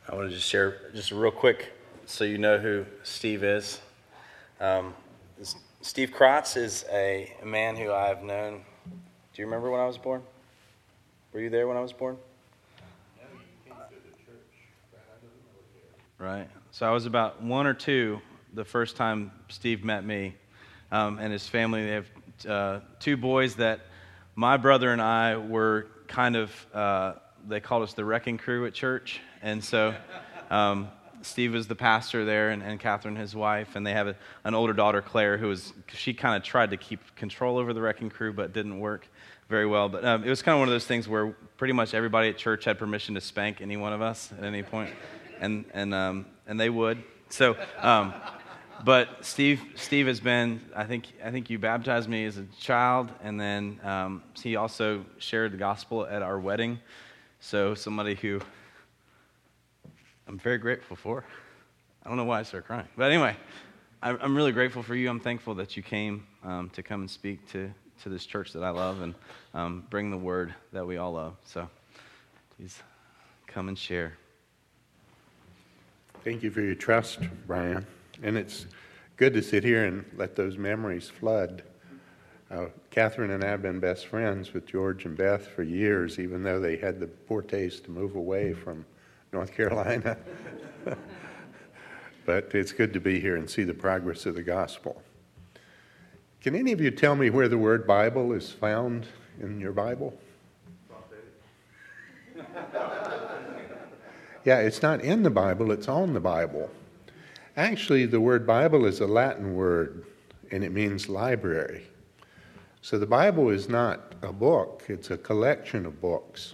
I want to just share just real quick so you know who Steve is. Steve Krotz is a man who I've known. Do you remember when I was born? Were you there when I was born? No, you came to the church, but I don't know what Right. So I was about 1 or 2 the first time Steve met me, and his family. They have 2 boys that my brother and I were kind of, they called us the wrecking crew at church. And so Steve was the pastor there, and Catherine, his wife, and they have an older daughter, Claire, she kind of tried to keep control over the wrecking crew, but didn't work very well. But it was kind of one of those things where pretty much everybody at church had permission to spank any one of us at any point, and they would. So, but Steve has been. I think you baptized me as a child, and then he also shared the gospel at our wedding. So somebody who I'm very grateful for. I don't know why I started crying, but anyway, I'm really grateful for you. I'm thankful that you came to come and speak to this church that I love and bring the word that we all love. So please come and share. Thank you for your trust, Brian. And it's good to sit here and let those memories flood. Catherine and I have been best friends with George and Beth for years, even though they had the poor taste to move away from North Carolina. But it's good to be here and see the progress of the gospel. Can any of you tell me where the word Bible is found in your Bible? Yeah, it's not in the Bible, it's on the Bible. Actually, the word Bible is a Latin word, and it means library. So the Bible is not a book, it's a collection of books.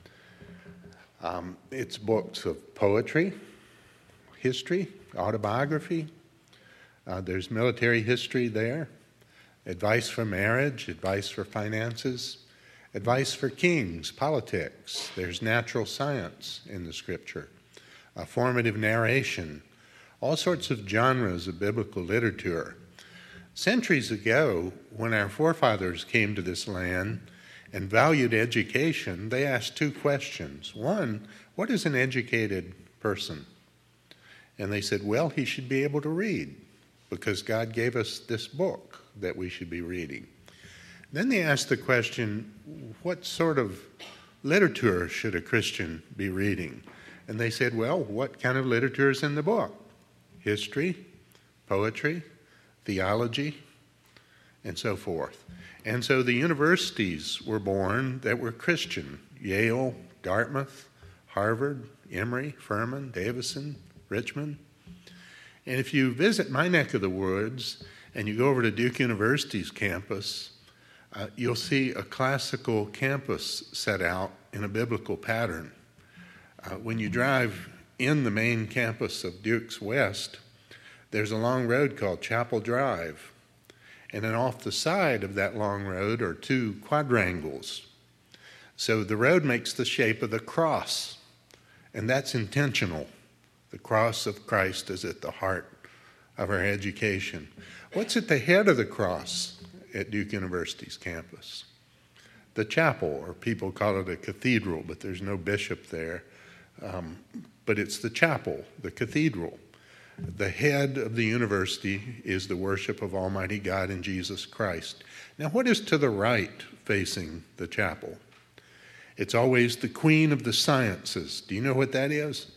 It's books of poetry, history, autobiography. There's military history there, advice for marriage, advice for finances, advice for kings, politics. There's natural science in the scripture, formative narration, all sorts of genres of biblical literature. Centuries ago, when our forefathers came to this land and valued education, they asked 2 questions. One, what is an educated person? And they said, well, he should be able to read because God gave us this book that we should be reading. Then they asked the question, what sort of literature should a Christian be reading? And they said, well, what kind of literature is in the book? History, poetry, theology, and so forth. And so the universities were born that were Christian. Yale, Dartmouth, Harvard, Emory, Furman, Davison, Richmond. And if you visit my neck of the woods and you go over to Duke University's campus, you'll see a classical campus set out in a biblical pattern. When you drive in the main campus of Duke's West, there's a long road called Chapel Drive. And then off the side of that long road are 2 quadrangles. So the road makes the shape of the cross, and that's intentional. The cross of Christ is at the heart of our education. What's at the head of the cross at Duke University's campus? The chapel, or people call it a cathedral, but there's no bishop there. But it's the chapel, the cathedral. The head of the university is the worship of Almighty God and Jesus Christ. Now, what is to the right facing the chapel? It's always the Queen of the Sciences. Do you know what that is?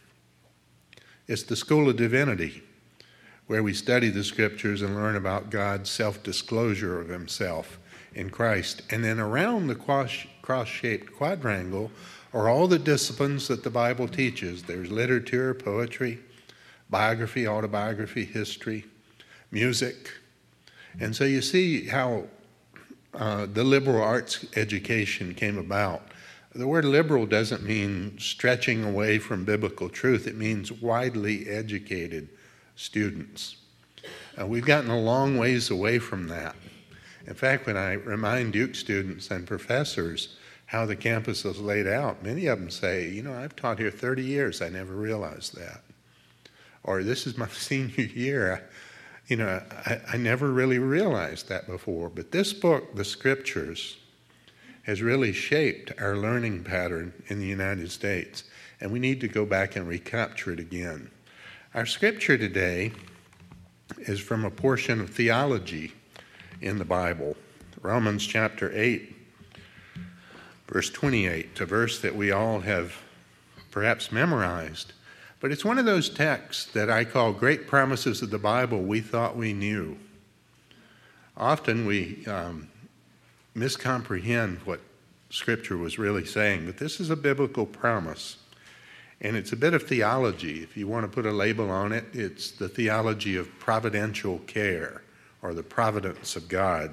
It's the School of Divinity, where we study the Scriptures and learn about God's self-disclosure of himself in Christ. And then around the cross-shaped quadrangle are all the disciplines that the Bible teaches. There's literature, poetry, biography, autobiography, history, music. And so you see how the liberal arts education came about. The word liberal doesn't mean stretching away from biblical truth. It means widely educated students. We've gotten a long ways away from that. In fact, when I remind Duke students and professors how the campus is laid out, many of them say, I've taught here 30 years. I never realized that. Or this is my senior year. I never really realized that before. But this book, the Scriptures, has really shaped our learning pattern in the United States, and we need to go back and recapture it again. Our scripture today is from a portion of theology in the Bible, Romans chapter 8, verse 28, a verse that we all have perhaps memorized. But it's one of those texts that I call great promises of the Bible we thought we knew. Often we miscomprehend what Scripture was really saying, but this is a biblical promise. And it's a bit of theology. If you want to put a label on it, it's the theology of providential care, or the providence of God.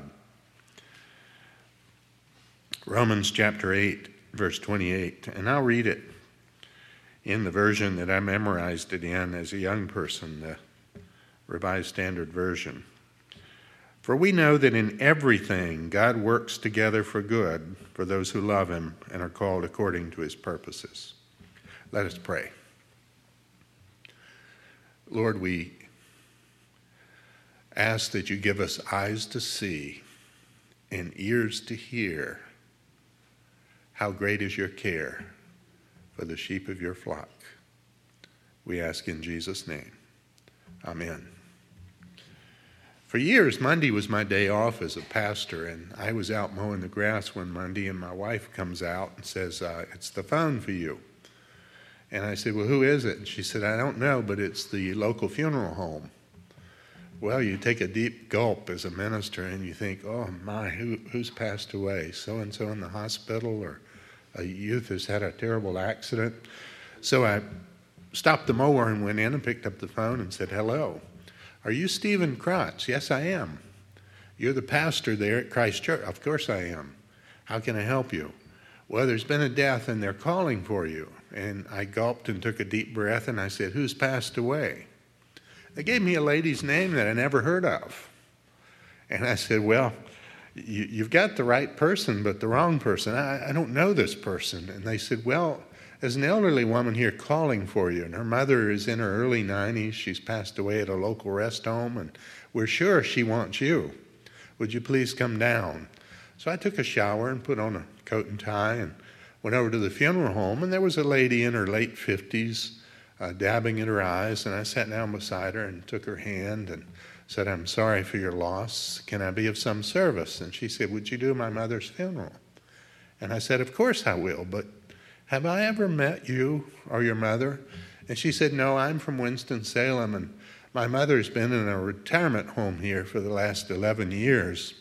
Romans chapter 8, verse 28, and I'll read it in the version that I memorized it in as a young person, the Revised Standard Version. For we know that in everything God works together for good for those who love him and are called according to his purposes. Let us pray. Lord, we ask that you give us eyes to see and ears to hear how great is your care for the sheep of your flock. We ask in Jesus' name. Amen. For years, Monday was my day off as a pastor, and I was out mowing the grass one Monday, and my wife comes out and says, it's the phone for you. And I said, well, who is it? And she said, I don't know, but it's the local funeral home. Well, you take a deep gulp as a minister, and you think, oh my, who's passed away? So-and-so in the hospital, or a youth has had a terrible accident. So I stopped the mower and went in and picked up the phone and said, hello. Are you Stephen Kratz? Yes, I am. You're the pastor there at Christ Church. Of course I am. How can I help you? Well, there's been a death and they're calling for you. And I gulped and took a deep breath and I said, who's passed away? They gave me a lady's name that I never heard of. And I said, well, you've got the right person, but the wrong person. I don't know this person. And they said, well, there's an elderly woman here calling for you, and her mother is in her early 90s. She's passed away at a local rest home, and we're sure she wants you. Would you please come down? So I took a shower and put on a coat and tie and went over to the funeral home, and there was a lady in her late 50s dabbing at her eyes, and I sat down beside her and took her hand and said, I'm sorry for your loss. Can I be of some service? And she said, would you do my mother's funeral? And I said, of course I will, but have I ever met you or your mother? And she said, no, I'm from Winston-Salem, and my mother's been in a retirement home here for the last 11 years.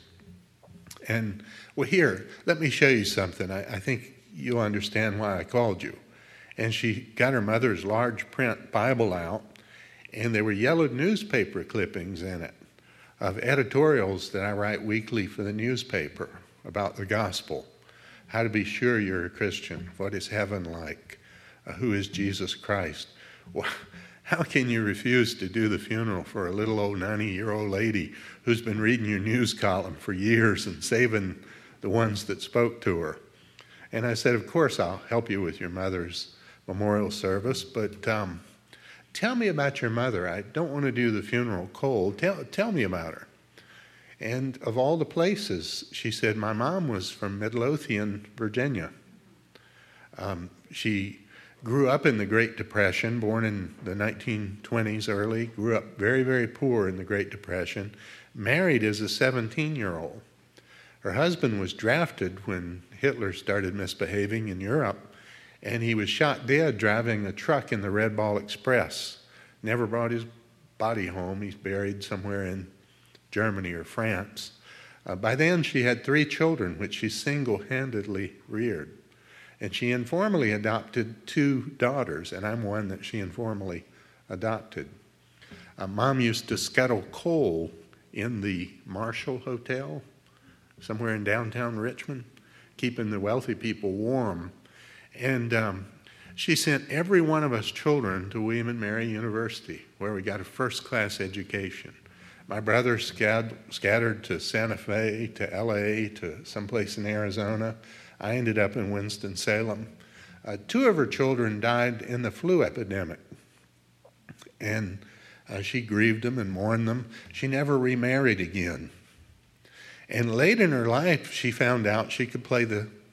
And, well, here, let me show you something. I think you'll understand why I called you. And she got her mother's large print Bible out, and there were yellowed newspaper clippings in it of editorials that I write weekly for the newspaper about the gospel. How to be sure you're a Christian. What is heaven like? Who is Jesus Christ? Well, how can you refuse to do the funeral for a little old 90-year-old lady who's been reading your news column for years and saving the ones that spoke to her? And I said, of course, I'll help you with your mother's memorial service, but tell me about your mother. I don't want to do the funeral cold. Tell me about her. And of all the places, she said, my mom was from Midlothian, Virginia. She grew up in the Great Depression, born in the 1920s early, grew up very, very poor in the Great Depression, married as a 17-year-old. Her husband was drafted when Hitler started misbehaving in Europe, and he was shot dead driving a truck in the Red Ball Express. Never brought his body home. He's buried somewhere in Germany or France. By then, she had 3 children, which she single-handedly reared. And she informally adopted 2 daughters, and I'm one that she informally adopted. Mom used to scuttle coal in the Marshall Hotel, somewhere in downtown Richmond, keeping the wealthy people warm. And she sent every one of us children to William and Mary University, where we got a first-class education. My brother scattered to Santa Fe, to L.A., to someplace in Arizona. I ended up in Winston-Salem. 2 of her children died in the flu epidemic, and she grieved them and mourned them. She never remarried again. And late in her life, she found out she could play the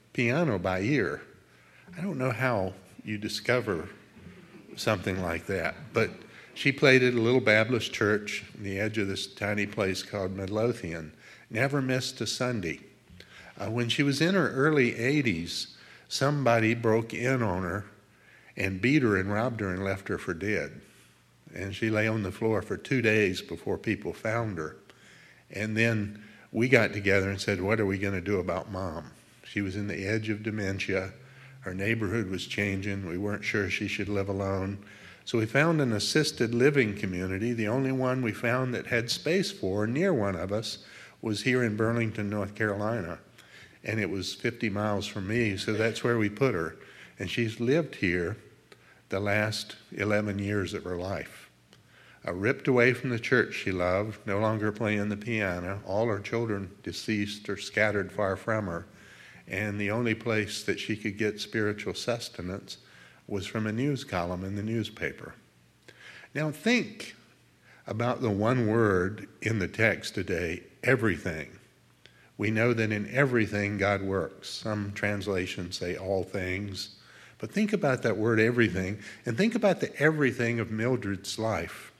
piano by ear. I don't know how you discover something like that, but she played at a little Baptist church on the edge of this tiny place called Midlothian. Never missed a Sunday. When she was in her early 80s, somebody broke in on her and beat her and robbed her and left her for dead. And she lay on the floor for 2 days before people found her. And then we got together and said, what are we going to do about Mom? She was in the edge of dementia. Her neighborhood was changing. We weren't sure she should live alone. So we found an assisted living community. The only one we found that had space for her near one of us was here in Burlington, North Carolina. And it was 50 miles from me, so that's where we put her. And she's lived here the last 11 years of her life. Ripped away from the church she loved, no longer playing the piano. All her children deceased or scattered far from her. And the only place that she could get spiritual sustenance was from a news column in the newspaper. Now think about the one word in the text today, everything. We know that in everything God works. Some translations say all things. But think about that word everything, and think about the everything of Mildred's life.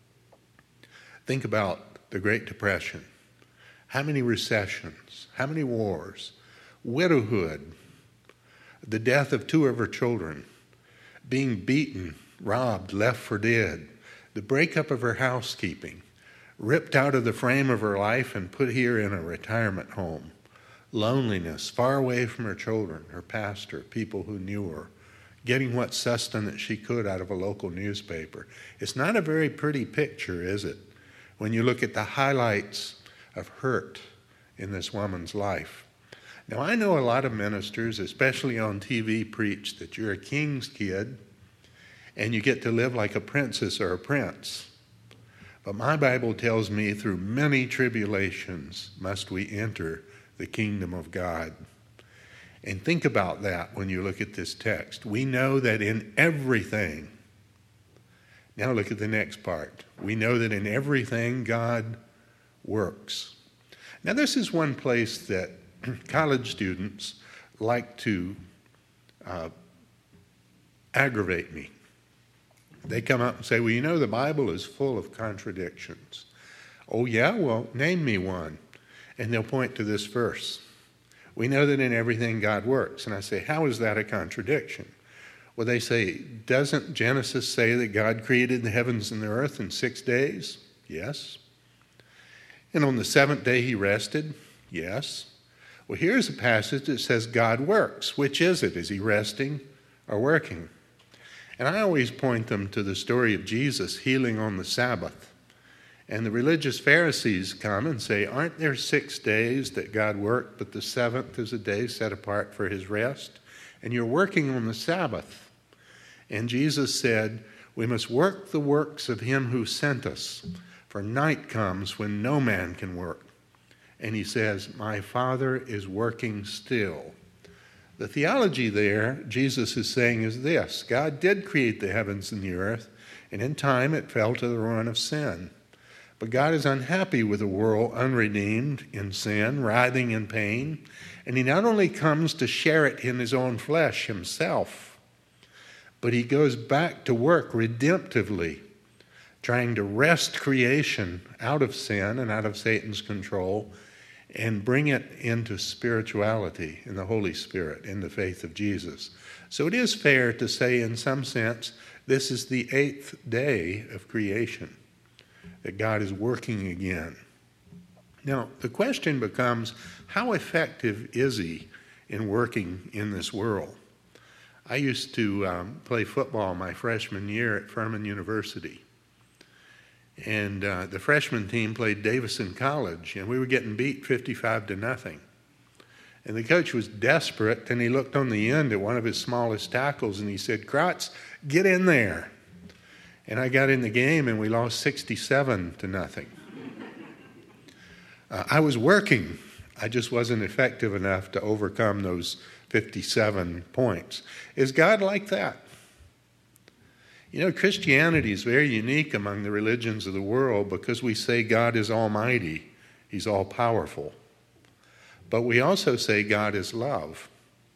Think about the Great Depression. How many recessions? How many wars? Widowhood. The death of 2 of her children. Being beaten, robbed, left for dead. The breakup of her housekeeping. Ripped out of the frame of her life and put here in a retirement home. Loneliness, far away from her children, her pastor, people who knew her. Getting what sustenance she could out of a local newspaper. It's not a very pretty picture, is it? When you look at the highlights of hurt in this woman's life. Now, I know a lot of ministers, especially on TV, preach that you're a king's kid and you get to live like a princess or a prince. But my Bible tells me through many tribulations must we enter the kingdom of God. And think about that when you look at this text. We know that in everything, now look at the next part. We know that in everything God works. Now this is one place that college students like to aggravate me. They come up and say, well, you know, the Bible is full of contradictions. Oh, yeah? Well, name me one. And they'll point to this verse. We know that in everything God works. And I say, how is that a contradiction? Well, they say, doesn't Genesis say that God created the heavens and the earth in 6 days? Yes. And on the 7th day he rested? Yes. Well, here's a passage that says God works. Which is it? Is he resting or working? And I always point them to the story of Jesus healing on the Sabbath. And the religious Pharisees come and say, aren't there 6 days that God worked, but the 7th is a day set apart for his rest? And you're working on the Sabbath. And Jesus said, we must work the works of him who sent us, for night comes when no man can work. And he says, my Father is working still. The theology there, Jesus is saying, is this. God did create the heavens and the earth, and in time it fell to the ruin of sin. But God is unhappy with a world unredeemed in sin, writhing in pain, and he not only comes to share it in his own flesh himself, but he goes back to work redemptively, trying to wrest creation out of sin and out of Satan's control and bring it into spirituality in the Holy Spirit, in the faith of Jesus. So it is fair to say, in some sense, this is the 8th day of creation, that God is working again. Now, the question becomes, how effective is he in working in this world? I used to play football my freshman year at Furman University. And the freshman team played Davison College, and we were getting beat 55-0. And the coach was desperate, and he looked on the end at one of his smallest tackles, and he said, Kratz, get in there. And I got in the game, and we lost 67-0. I was working. I just wasn't effective enough to overcome those 57 points. Is God like that? You know, Christianity is very unique among the religions of the world because we say God is almighty. He's all-powerful. But we also say God is love.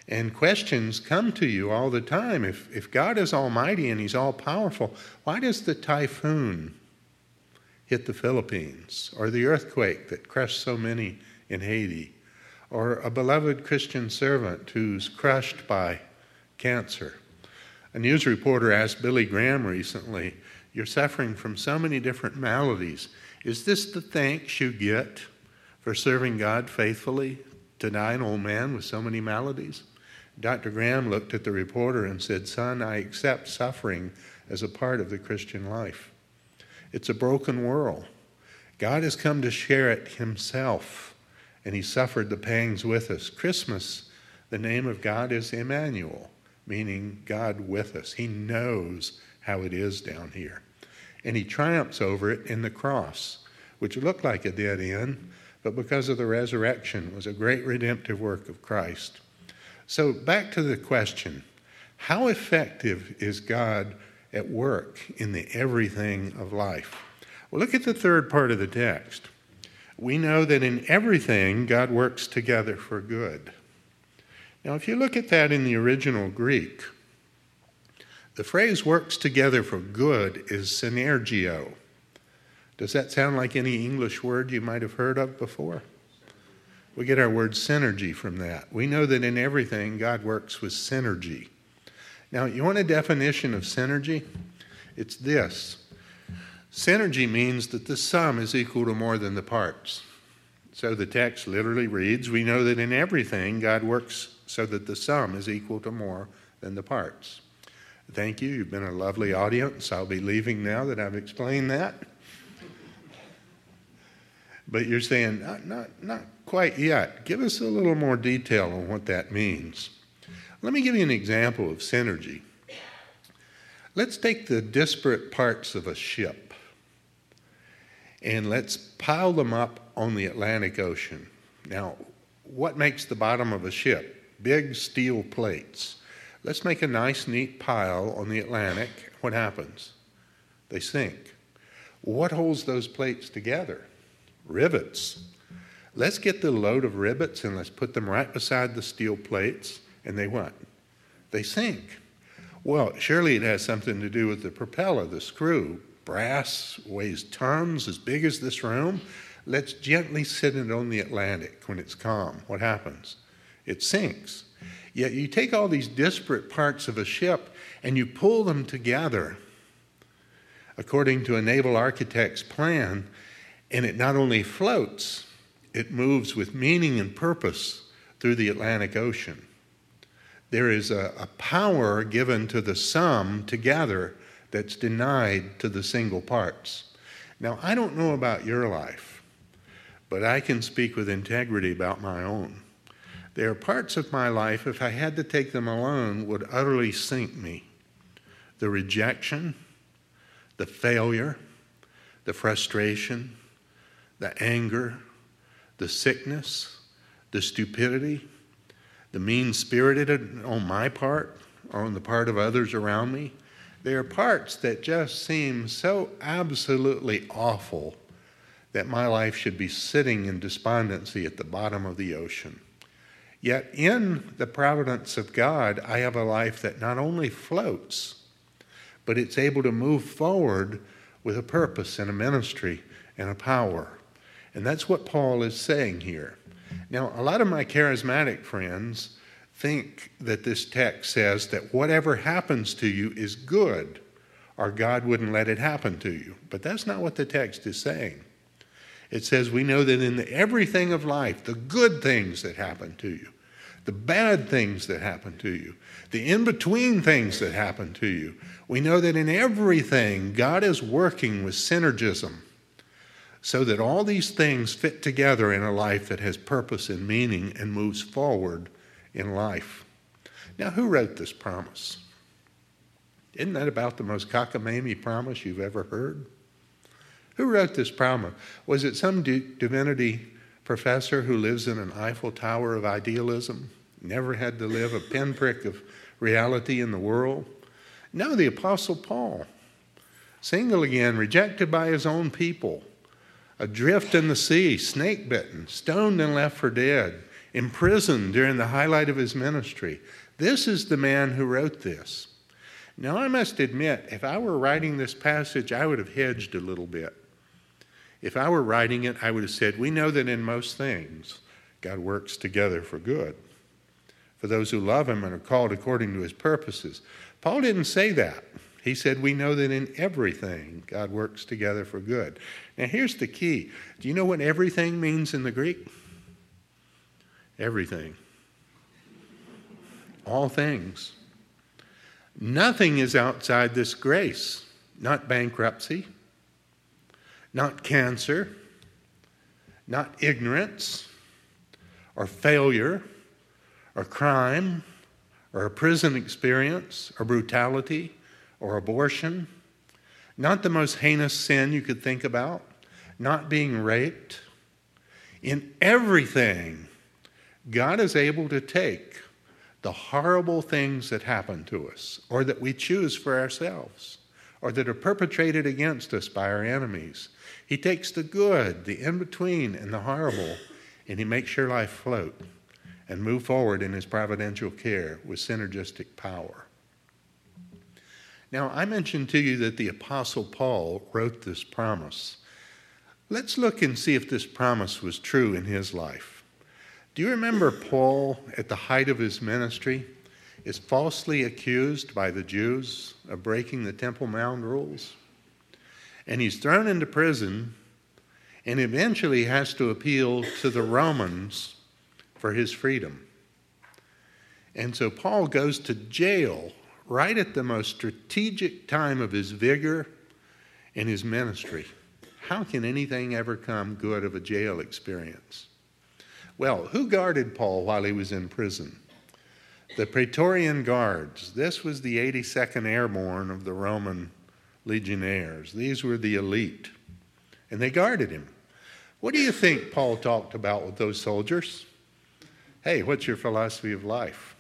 And questions come to you all the time. If God is almighty and he's all-powerful, why does the typhoon hit the Philippines, or the earthquake that crushed so many in Haiti, or a beloved Christian servant who's crushed by cancer? A news reporter asked Billy Graham recently, "You're suffering from so many different maladies. Is this the thanks you get for serving God faithfully, to die an old man with so many maladies?" Dr. Graham looked at the reporter and said, "Son, I accept suffering as a part of the Christian life. It's a broken world. God has come to share it himself, and he suffered the pangs with us." Christmas, the name of God is Emmanuel, meaning God with us. He knows how it is down here. And he triumphs over it in the cross, which looked like a dead end, but because of the resurrection was a great redemptive work of Christ. So back to the question, how effective is God at work in the everything of life? Well, look at the third part of the text. We know that in everything God works together for good. Now, if you look at that in the original Greek, the phrase works together for good is synergio. Does that sound like any English word you might have heard of before? We get our word synergy from that. We know that in everything God works with synergy. Now, you want a definition of synergy? It's this. Synergy means that the sum is equal to more than the parts. So the text literally reads, we know that in everything God works so that the sum is equal to more than the parts. Thank you. You've been a lovely audience. I'll be leaving now that I've explained that. But you're saying, not quite yet. Give us a little more detail on what that means. Let me give you an example of synergy. Let's take the disparate parts of a ship and let's pile them up on the Atlantic Ocean. Now, what makes the bottom of a ship? Big steel plates. Let's make a nice, neat pile on the Atlantic. What happens? They sink. What holds those plates together? Rivets. Let's get the load of rivets and let's put them right beside the steel plates, and they what? They sink. Well, surely it has something to do with the propeller, the screw. Brass weighs tons, as big as this room. Let's gently sit it on the Atlantic when it's calm. What happens? It sinks. Yet you take all these disparate parts of a ship and you pull them together according to a naval architect's plan, and it not only floats, it moves with meaning and purpose through the Atlantic Ocean. There is a power given to the sum together that's denied to the single parts. Now, I don't know about your life, but I can speak with integrity about my own. There are parts of my life, if I had to take them alone, would utterly sink me. The rejection, the failure, the frustration, the anger, the sickness, the stupidity, the mean-spirited on my part or on the part of others around me. They are parts that just seem so absolutely awful that my life should be sitting in despondency at the bottom of the ocean. Yet in the providence of God, I have a life that not only floats, but it's able to move forward with a purpose and a ministry and a power. And that's what Paul is saying here. Now, a lot of my charismatic friends think that this text says that whatever happens to you is good, or God wouldn't let it happen to you. But that's not what the text is saying. It says we know that in everything of life, the good things that happen to you, the bad things that happen to you, the in-between things that happen to you, we know that in everything God is working with synergism so that all these things fit together in a life that has purpose and meaning and moves forward in life. Now, who wrote this promise? Isn't that about the most cockamamie promise you've ever heard? Who wrote this promise? Was it some divinity professor who lives in an Eiffel Tower of idealism, never had to live a pinprick of reality in the world? No, the Apostle Paul, single again, rejected by his own people, adrift in the sea, snake-bitten, stoned and left for dead. in prison during the highlight of his ministry. This is the man who wrote this. Now, I must admit, if I were writing this passage, I would have hedged a little bit. If I were writing it, I would have said, we know that in most things, God works together for good, for those who love him and are called according to his purposes. Paul didn't say that. He said, we know that in everything, God works together for good. Now, here's the key. Do you know what everything means in the Greek? Everything. All things. Nothing is outside this grace. Not bankruptcy, not cancer, not ignorance, or failure, or crime, or a prison experience, or brutality, or abortion, not the most heinous sin you could think about, not being raped. In everything, God is able to take the horrible things that happen to us, or that we choose for ourselves, or that are perpetrated against us by our enemies. He takes the good, the in-between, and the horrible, and he makes your life float and move forward in his providential care with synergistic power. Now, I mentioned to you that the Apostle Paul wrote this promise. Let's look and see if this promise was true in his life. Do you remember Paul, at the height of his ministry, is falsely accused by the Jews of breaking the Temple Mount rules? And he's thrown into prison and eventually has to appeal to the Romans for his freedom. And so Paul goes to jail right at the most strategic time of his vigor in his ministry. How can anything ever come good of a jail experience? Well, who guarded Paul while he was in prison? The Praetorian Guards. This was the 82nd Airborne of the Roman legionnaires. These were the elite. And they guarded him. What do you think Paul talked about with those soldiers? Hey, what's your philosophy of life?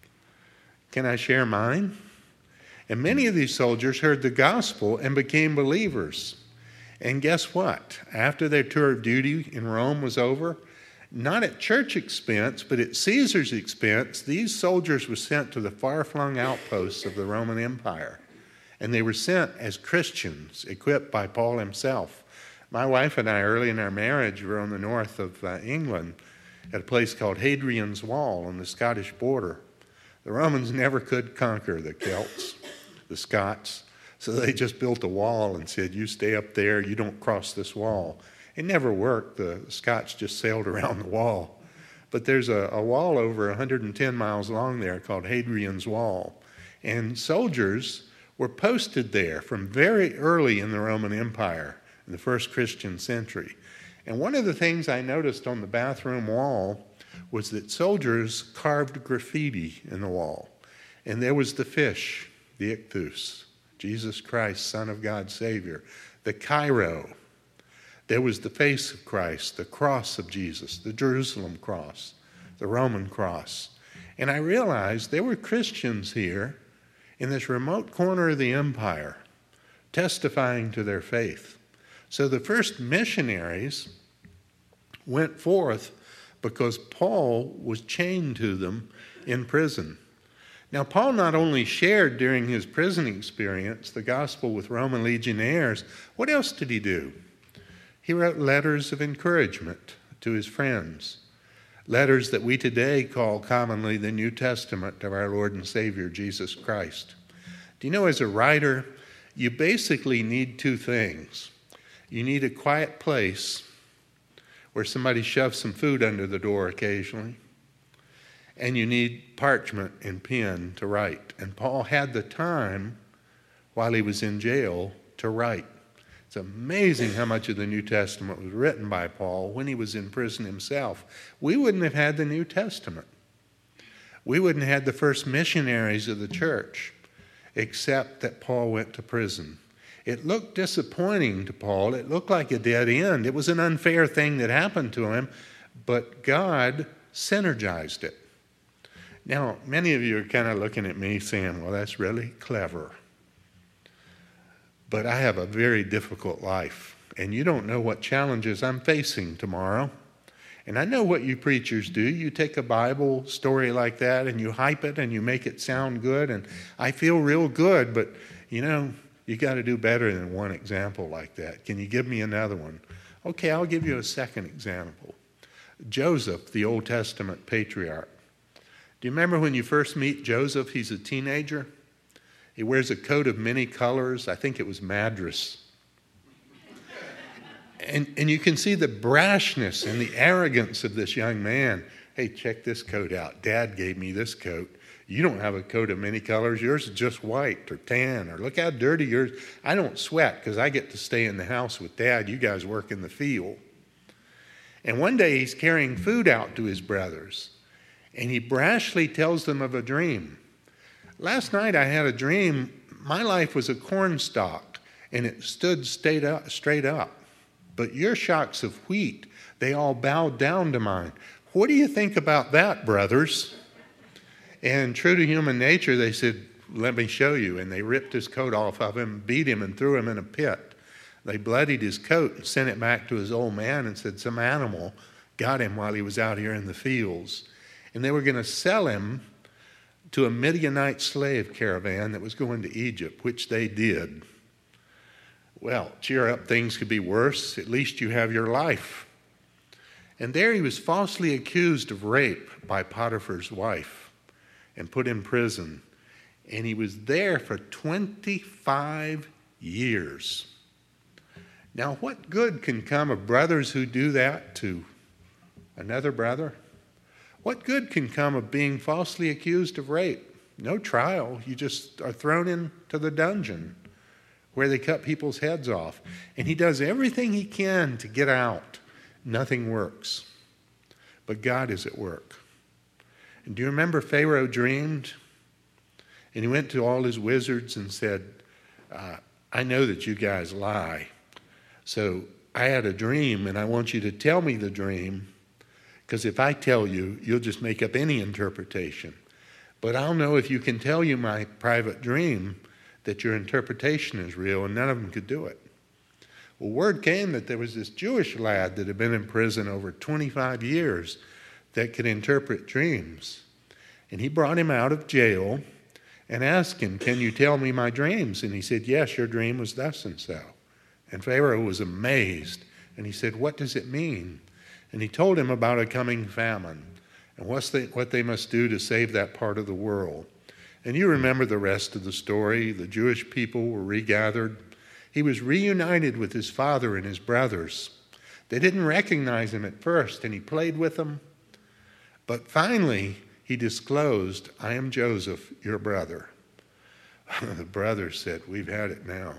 Can I share mine? And many of these soldiers heard the gospel and became believers. And guess what? After their tour of duty in Rome was over, not at church expense, but at Caesar's expense, these soldiers were sent to the far-flung outposts of the Roman Empire. And they were sent as Christians, equipped by Paul himself. My wife and I, early in our marriage, were on the north of England at a place called Hadrian's Wall on the Scottish border. The Romans never could conquer the Celts, the Scots, so they just built a wall and said, you stay up there, you don't cross this wall. It never worked. The Scots just sailed around the wall. But there's a wall over 110 miles long there called Hadrian's Wall. And soldiers were posted there from very early in the Roman Empire, in the first Christian century. And one of the things I noticed on the bathroom wall was that soldiers carved graffiti in the wall. And there was the fish, the ichthus, Jesus Christ, Son of God, Savior, the Cairo. There was the face of Christ, the cross of Jesus, the Jerusalem cross, the Roman cross. And I realized there were Christians here in this remote corner of the empire testifying to their faith. So the first missionaries went forth because Paul was chained to them in prison. Now, Paul not only shared during his prison experience the gospel with Roman legionnaires, what else did he do? He wrote letters of encouragement to his friends, letters that we today call commonly the New Testament of our Lord and Savior, Jesus Christ. Do you know, as a writer, you basically need two things. You need a quiet place where somebody shoves some food under the door occasionally, and you need parchment and pen to write. And Paul had the time while he was in jail to write. It's amazing how much of the New Testament was written by Paul when he was in prison himself. We wouldn't have had the New Testament. We wouldn't have had the first missionaries of the church, except that Paul went to prison. It looked disappointing to Paul. It looked like a dead end. It was an unfair thing that happened to him, but God synergized it. Now, many of you are kind of looking at me saying, well, that's really clever. But I have a very difficult life, and you don't know what challenges I'm facing tomorrow. And I know what you preachers do. You take a Bible story like that and you hype it and you make it sound good. And I feel real good, but you got to do better than one example like that. Can you give me another one? Okay, I'll give you a second example. Joseph, the Old Testament patriarch. Do you remember when you first meet Joseph? He's a teenager. He wears a coat of many colors. I think it was Madras. And you can see the brashness and the arrogance of this young man. Hey, check this coat out. Dad gave me this coat. You don't have a coat of many colors. Yours is just white or tan, or look how dirty yours. I don't sweat because I get to stay in the house with Dad. You guys work in the field. And one day he's carrying food out to his brothers, and he brashly tells them of a dream. Last night I had a dream. My life was a corn stalk, and it stood straight up. But your shocks of wheat, they all bowed down to mine. What do you think about that, brothers? And true to human nature, they said, let me show you. And they ripped his coat off of him, beat him, and threw him in a pit. They bloodied his coat and sent it back to his old man and said some animal got him while he was out here in the fields. And they were going to sell him to a Midianite slave caravan that was going to Egypt, which they did. Well, cheer up, things could be worse. At least you have your life. And there he was falsely accused of rape by Potiphar's wife and put in prison. And he was there for 25 years. Now, what good can come of brothers who do that to another brother? What good can come of being falsely accused of rape? No trial. You just are thrown into the dungeon where they cut people's heads off. And he does everything he can to get out. Nothing works. But God is at work. And do you remember Pharaoh dreamed? And he went to all his wizards and said, I know that you guys lie. So I had a dream, and I want you to tell me the dream, because if I tell you, you'll just make up any interpretation. But I'll know if you can tell you my private dream that your interpretation is real, and none of them could do it. Well, word came that there was this Jewish lad that had been in prison over 25 years that could interpret dreams. And he brought him out of jail and asked him, can you tell me my dreams? And he said, yes, your dream was thus and so. And Pharaoh was amazed. And he said, what does it mean? And he told him about a coming famine and what they must do to save that part of the world. And you remember the rest of the story. The Jewish people were regathered. He was reunited with his father and his brothers. They didn't recognize him at first, and he played with them. But finally, he disclosed, I am Joseph, your brother. The brothers said, we've had it now.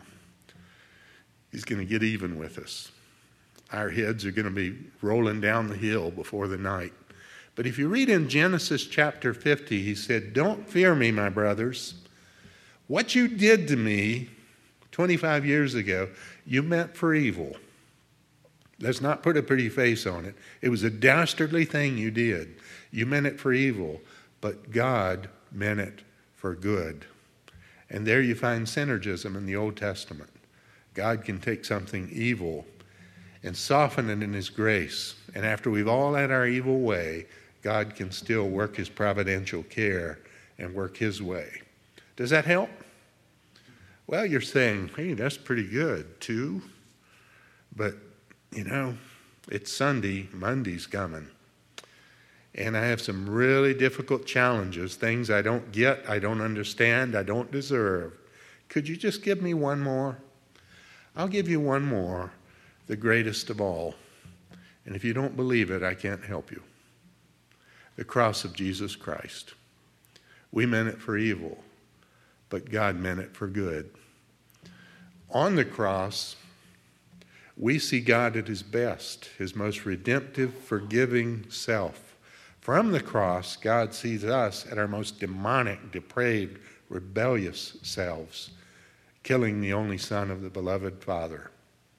He's going to get even with us. Our heads are going to be rolling down the hill before the night. But if you read in Genesis chapter 50, he said, don't fear me, my brothers. What you did to me 25 years ago, you meant for evil. Let's not put a pretty face on it. It was a dastardly thing you did. You meant it for evil, but God meant it for good. And there you find synergism in the Old Testament. God can take something evil and soften it in his grace. And after we've all had our evil way, God can still work his providential care and work his way. Does that help? Well, you're saying, hey, that's pretty good, too. But, it's Sunday, Monday's coming. And I have some really difficult challenges, things I don't get, I don't understand, I don't deserve. Could you just give me one more? I'll give you one more, the greatest of all. And if you don't believe it, I can't help you. The cross of Jesus Christ. We meant it for evil, but God meant it for good. On the cross, we see God at his best, his most redemptive, forgiving self. From the cross, God sees us at our most demonic, depraved, rebellious selves, killing the only Son of the beloved Father.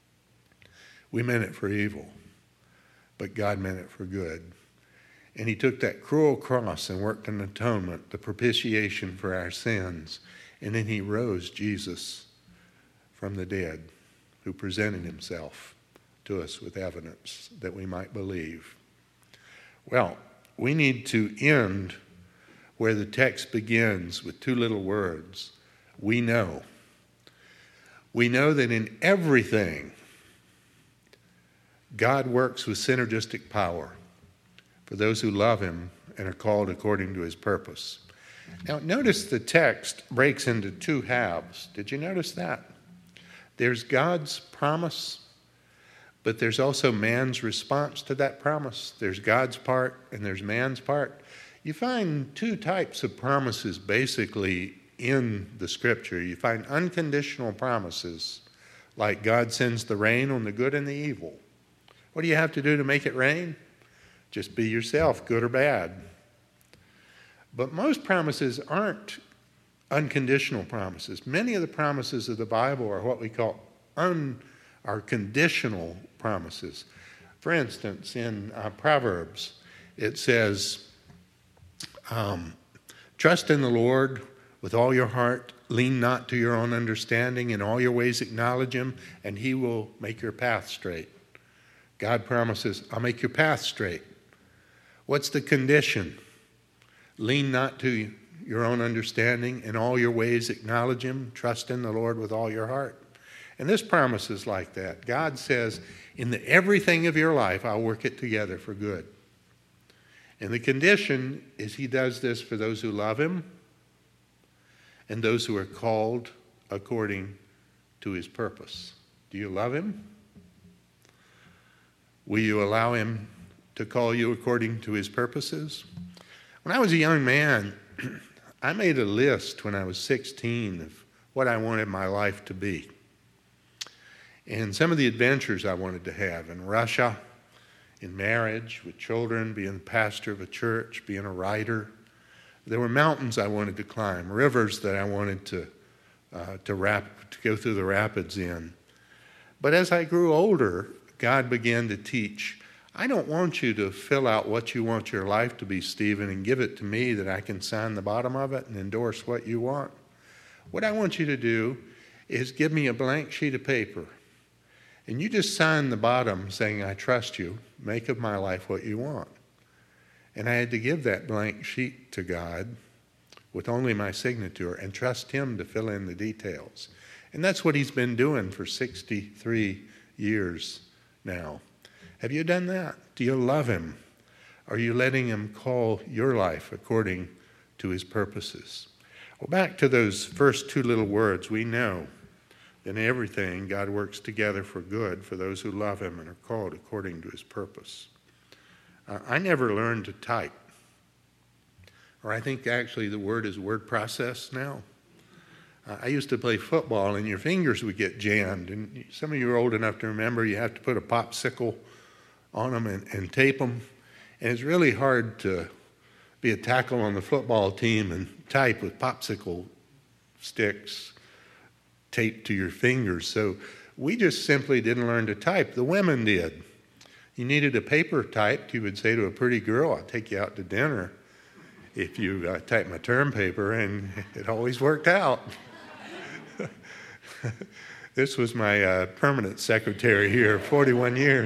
We meant it for evil, but God meant it for good. And he took that cruel cross and worked an atonement, the propitiation for our sins. And then he rose Jesus from the dead, who presented himself to us with evidence that we might believe. Well, we need to end where the text begins with two little words. We know. We know that in everything, God works with synergistic power for those who love him and are called according to his purpose. Now, notice the text breaks into two halves. Did you notice that? There's God's promise, but there's also man's response to that promise. There's God's part and there's man's part. You find two types of promises basically in the Scripture. You find unconditional promises, like God sends the rain on the good and the evil. What do you have to do to make it rain? Just be yourself, good or bad. But most promises aren't unconditional promises. Many of the promises of the Bible are what we call are conditional promises. For instance, in Proverbs, it says, trust in the Lord with all your heart, lean not to your own understanding, in all your ways acknowledge him, and he will make your path straight. God promises, I'll make your path straight. What's the condition? Lean not to your own understanding, in all your ways acknowledge him, trust in the Lord with all your heart. And this promise is like that. God says, in everything of your life, I'll work it together for good. And the condition is he does this for those who love him and those who are called according to his purpose. Do you love him? Will you allow him to call you according to his purposes? When I was a young man, I made a list when I was 16 of what I wanted my life to be. And some of the adventures I wanted to have in Russia, in marriage, with children, being the pastor of a church, being a writer. There were mountains I wanted to climb, rivers that I wanted to go through the rapids in. But as I grew older, God began to teach, I don't want you to fill out what you want your life to be, Stephen, and give it to me that I can sign the bottom of it and endorse what you want. What I want you to do is give me a blank sheet of paper, and you just sign the bottom saying, I trust you, make of my life what you want. And I had to give that blank sheet to God with only my signature and trust him to fill in the details. And that's what he's been doing for 63 years now. Have you done that? Do you love him? Are you letting him call your life according to his purposes? Well, back to those first two little words, we know that in everything God works together for good for those who love him and are called according to his purpose. I never learned to type. Or I think actually the word is word process now. I used to play football and your fingers would get jammed. And some of you are old enough to remember you have to put a popsicle on them and tape them. And it's really hard to be a tackle on the football team and type with popsicle sticks taped to your fingers. So we just simply didn't learn to type. The women did. You needed a paper typed. You would say to a pretty girl, I'll take you out to dinner if you type my term paper, and it always worked out. This was my permanent secretary here, 41 years.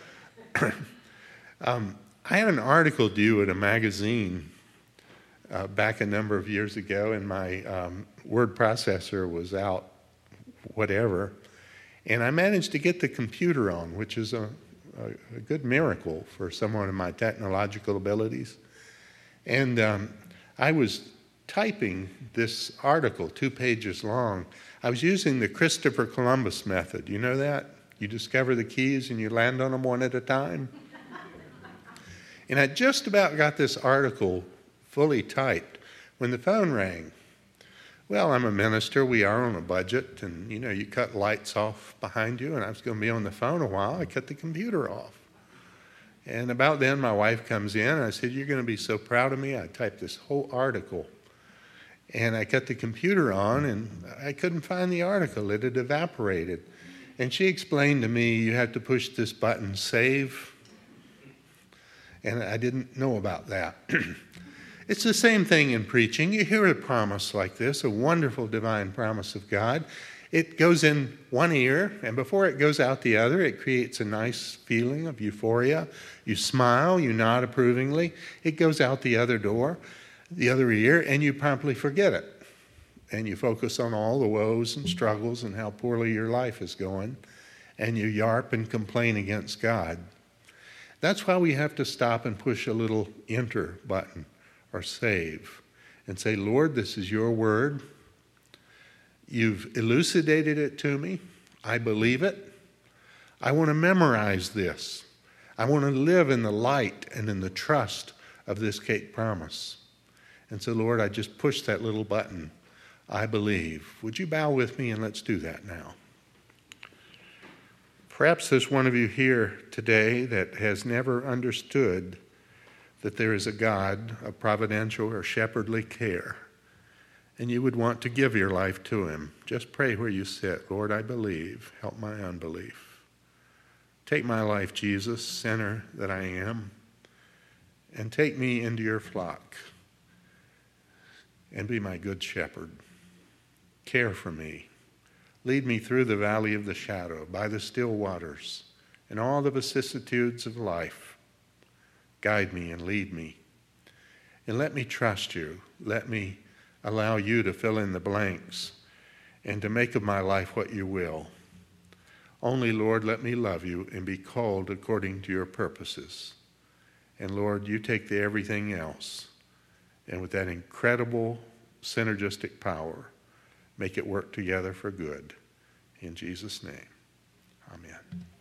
I had an article due at a magazine back a number of years ago, and my word processor was out, whatever, and I managed to get the computer on, which is a good miracle for someone of my technological abilities. And I was typing this article, 2 pages long. I was using the Christopher Columbus method. You know that? You discover the keys and you land on them one at a time. And I just about got this article fully typed when the phone rang. Well, I'm a minister. We are on a budget. And, you cut lights off behind you. And I was going to be on the phone a while. I cut the computer off. And about then, my wife comes in. And I said, you're going to be so proud of me. I typed this whole article. And I cut the computer on, and I couldn't find the article. It had evaporated. And she explained to me, you have to push this button, save. And I didn't know about that. It's the same thing in preaching. You hear a promise like this, a wonderful divine promise of God, It goes in one ear, and before it goes out the other, it creates a nice feeling of euphoria. You smile, you nod approvingly. It goes out the other door, the other ear, and you promptly forget it. And you focus on all the woes and struggles and how poorly your life is going, and you yarp and complain against God. That's why we have to stop and push a little enter button or save and say, Lord, this is your word. You've elucidated it to me. I believe it. I want to memorize this. I want to live in the light and in the trust of this cake promise. And so, Lord, I just push that little button. I believe. Would you bow with me and let's do that now? Perhaps there's one of you here today that has never understood that there is a God of providential or shepherdly care, and you would want to give your life to him. Just pray where you sit. Lord, I believe. Help my unbelief. Take my life, Jesus, sinner that I am, and take me into your flock and be my good shepherd. Care for me. Lead me through the valley of the shadow, by the still waters, and all the vicissitudes of life. Guide me and lead me. And let me trust you. Let me allow you to fill in the blanks and to make of my life what you will. Only, Lord, let me love you and be called according to your purposes. And Lord, you take the everything else, and with that incredible synergistic power, make it work together for good. In Jesus' name, amen.